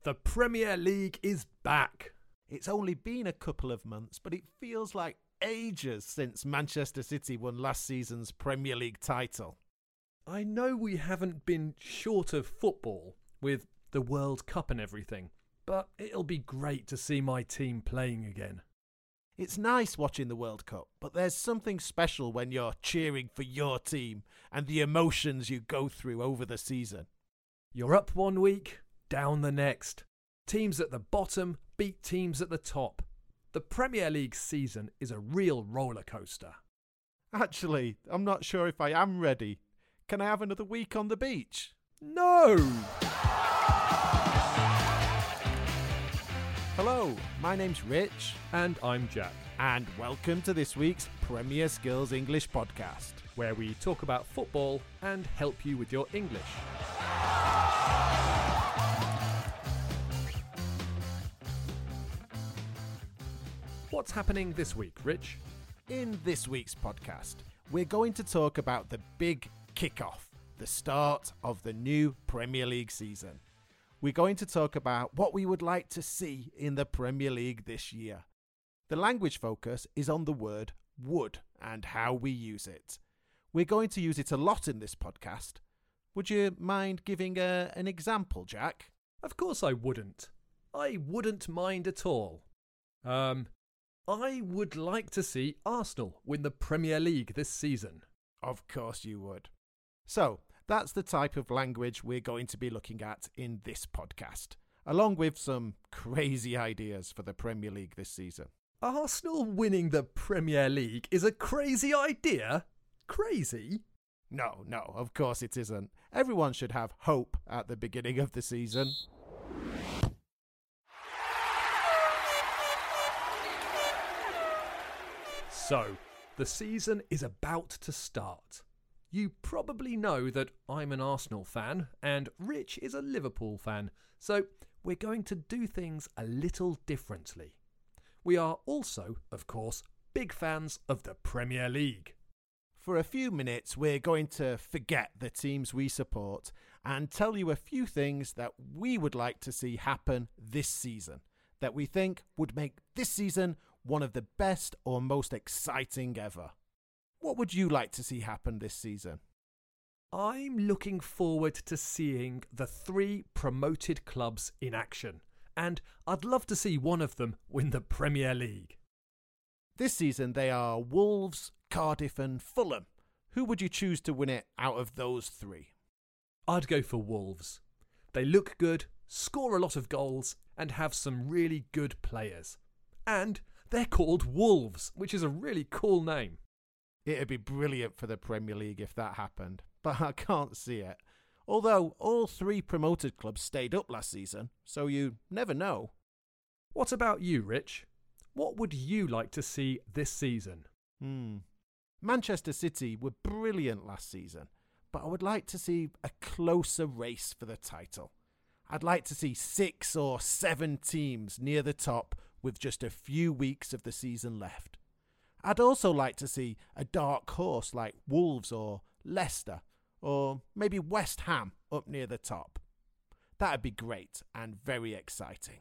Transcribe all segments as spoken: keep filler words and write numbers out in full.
The Premier League is back. It's only been a couple of months, but it feels like ages since Manchester City won last season's Premier League title. I know we haven't been short of football with the World Cup and everything, but it'll be great to see my team playing again. It's nice watching the World Cup, but there's something special when you're cheering for your team and the emotions you go through over the season. You're up one week, down the next. Teams at the bottom beat teams at the top. The Premier League season is a real roller coaster. Actually, I'm not sure if I am ready. Can I have another week on the beach? No! Hello, my name's Rich. And I'm Jack. And welcome to this week's Premier Skills English podcast, where we talk about football and help you with your English. What's happening this week, Rich? In this week's podcast, we're going to talk about the big kickoff, the start of the new Premier League season. We're going to talk about what we would like to see in the Premier League this year. The language focus is on the word would and how we use it. We're going to use it a lot in this podcast. Would you mind giving a, an example, Jack? Of course I wouldn't. I wouldn't mind at all. Um... I would like to see Arsenal win the Premier League this season. Of course you would. So, that's the type of language we're going to be looking at in this podcast, along with some crazy ideas for the Premier League this season. Arsenal winning the Premier League is a crazy idea? Crazy? No, no, of course it isn't. Everyone should have hope at the beginning of the season. So, the season is about to start. You probably know that I'm an Arsenal fan and Rich is a Liverpool fan, so we're going to do things a little differently. We are also, of course, big fans of the Premier League. For a few minutes, we're going to forget the teams we support and tell you a few things that we would like to see happen this season, that we think would make this season one of the best or most exciting ever. What would you like to see happen this season? I'm looking forward to seeing the three promoted clubs in action, and I'd love to see one of them win the Premier League. This season they are Wolves, Cardiff and Fulham. Who would you choose to win it out of those three? I'd go for Wolves. They look good, score a lot of goals, and have some really good players. And they're called Wolves, which is a really cool name. It'd be brilliant for the Premier League if that happened, but I can't see it. Although all three promoted clubs stayed up last season, so you never know. What about you, Rich? What would you like to see this season? Hmm. Manchester City were brilliant last season, but I would like to see a closer race for the title. I'd like to see six or seven teams near the top with just a few weeks of the season left. I'd also like to see a dark horse like Wolves or Leicester, or maybe West Ham up near the top. That'd be great and very exciting.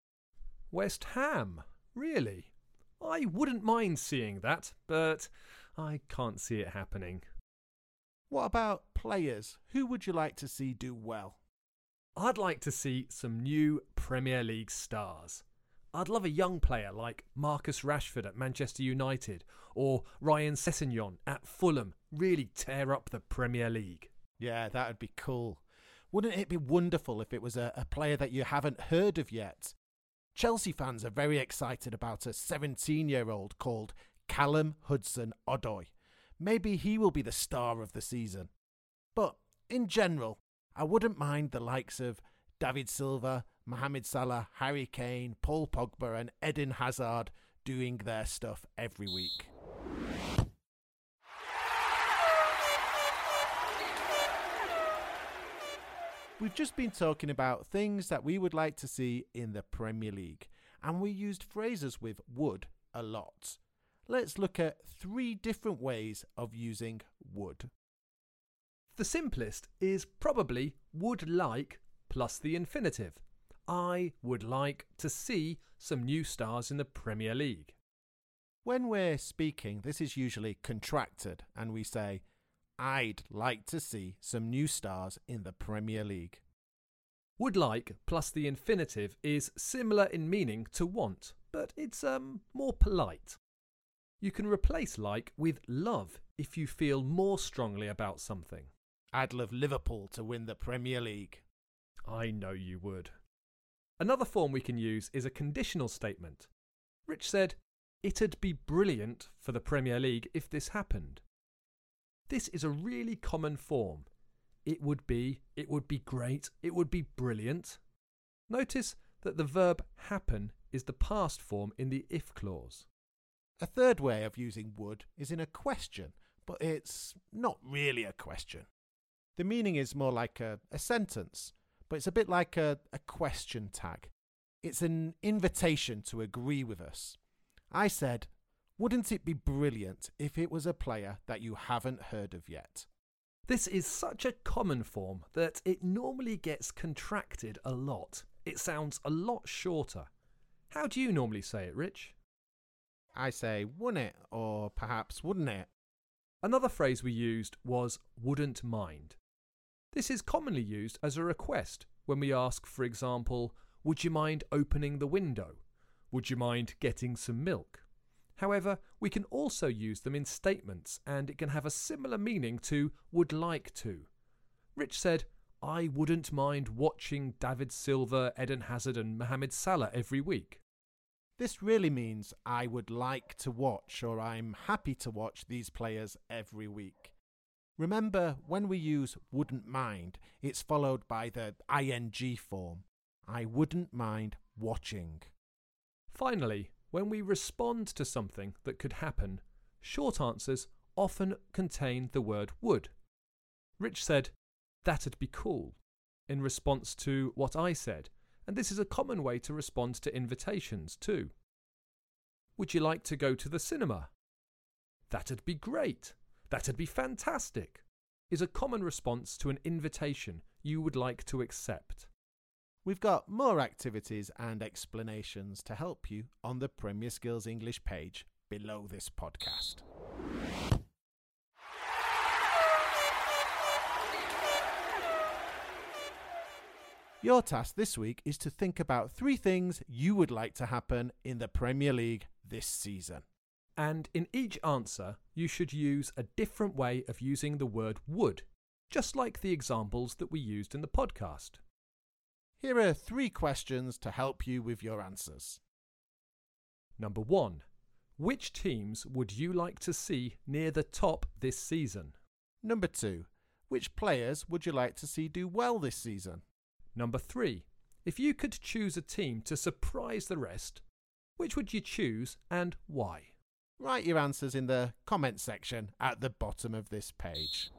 West Ham? Really? I wouldn't mind seeing that, but I can't see it happening. What about players? Who would you like to see do well? I'd like to see some new Premier League stars. I'd love a young player like Marcus Rashford at Manchester United or Ryan Sessegnon at Fulham really tear up the Premier League. Yeah, that would be cool. Wouldn't it be wonderful if it was a, a player that you haven't heard of yet? Chelsea fans are very excited about a seventeen-year-old called Callum Hudson-Odoi. Maybe he will be the star of the season. But in general, I wouldn't mind the likes of David Silva, Mohamed Salah, Harry Kane, Paul Pogba and Eden Hazard doing their stuff every week. We've just been talking about things that we would like to see in the Premier League, and we used phrases with would a lot. Let's look at three different ways of using would. The simplest is probably would like plus the infinitive. I would like to see some new stars in the Premier League. When we're speaking, this is usually contracted, and we say, I'd like to see some new stars in the Premier League. Would like plus the infinitive is similar in meaning to want, but it's um more polite. You can replace like with love if you feel more strongly about something. I'd love Liverpool to win the Premier League. I know you would. Another form we can use is a conditional statement. Rich said, it'd be brilliant for the Premier League if this happened. This is a really common form. It would be, it would be great, it would be brilliant. Notice that the verb happen is the past form in the if clause. A third way of using would is in a question, but it's not really a question. The meaning is more like a, a sentence, but it's a bit like a, a question tag. It's an invitation to agree with us. I said, wouldn't it be brilliant if it was a player that you haven't heard of yet? This is such a common form that it normally gets contracted a lot. It sounds a lot shorter. How do you normally say it, Rich? I say, wouldn't it, or perhaps wouldn't it? Another phrase we used was wouldn't mind. This is commonly used as a request when we ask, for example, would you mind opening the window? Would you mind getting some milk? However, we can also use them in statements, and it can have a similar meaning to would like to. Rich said, I wouldn't mind watching David Silva, Eden Hazard and Mohamed Salah every week. This really means I would like to watch, or I'm happy to watch these players every week. Remember, when we use wouldn't mind, it's followed by the ing form. I wouldn't mind watching. Finally, when we respond to something that could happen, short answers often contain the word would. Rich said, that'd be cool, in response to what I said, and this is a common way to respond to invitations too. Would you like to go to the cinema? That'd be great. That'd be fantastic, is a common response to an invitation you would like to accept. We've got more activities and explanations to help you on the Premier Skills English page below this podcast. Your task this week is to think about three things you would like to happen in the Premier League this season. And in each answer, you should use a different way of using the word would, just like the examples that we used in the podcast. Here are three questions to help you with your answers. Number one, which teams would you like to see near the top this season? Number two, which players would you like to see do well this season? Number three, if you could choose a team to surprise the rest, which would you choose and why? Write your answers in the comment section at the bottom of this page.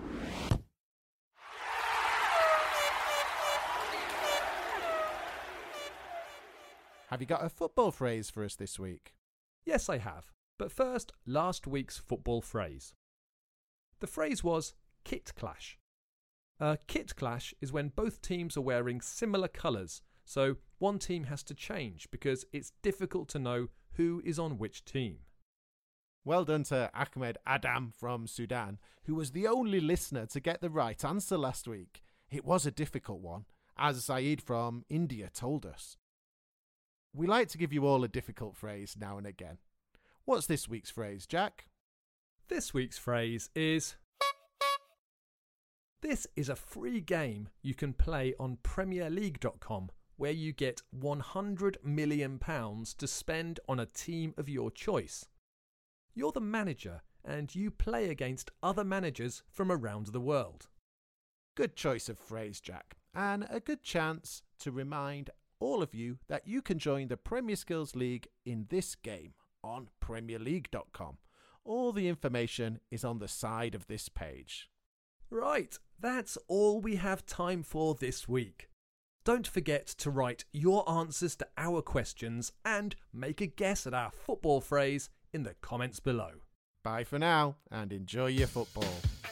Have you got a football phrase for us this week? Yes, I have. But first, last week's football phrase. The phrase was kit clash. A kit clash is when both teams are wearing similar colours, so one team has to change because it's difficult to know who is on which team. Well done to Ahmed Adam from Sudan, who was the only listener to get the right answer last week. It was a difficult one, as Saeed from India told us. We like to give you all a difficult phrase now and again. What's this week's phrase, Jack? This week's phrase is... This is a free game you can play on Premier League dot com, where you get one hundred million pounds to spend on a team of your choice. You're the manager and you play against other managers from around the world. Good choice of phrase, Jack, and a good chance to remind all of you that you can join the Premier Skills League in this game on Premier League dot com. All the information is on the side of this page. Right, that's all we have time for this week. Don't forget to write your answers to our questions and make a guess at our football phrase in the comments below. Bye for now and enjoy your football.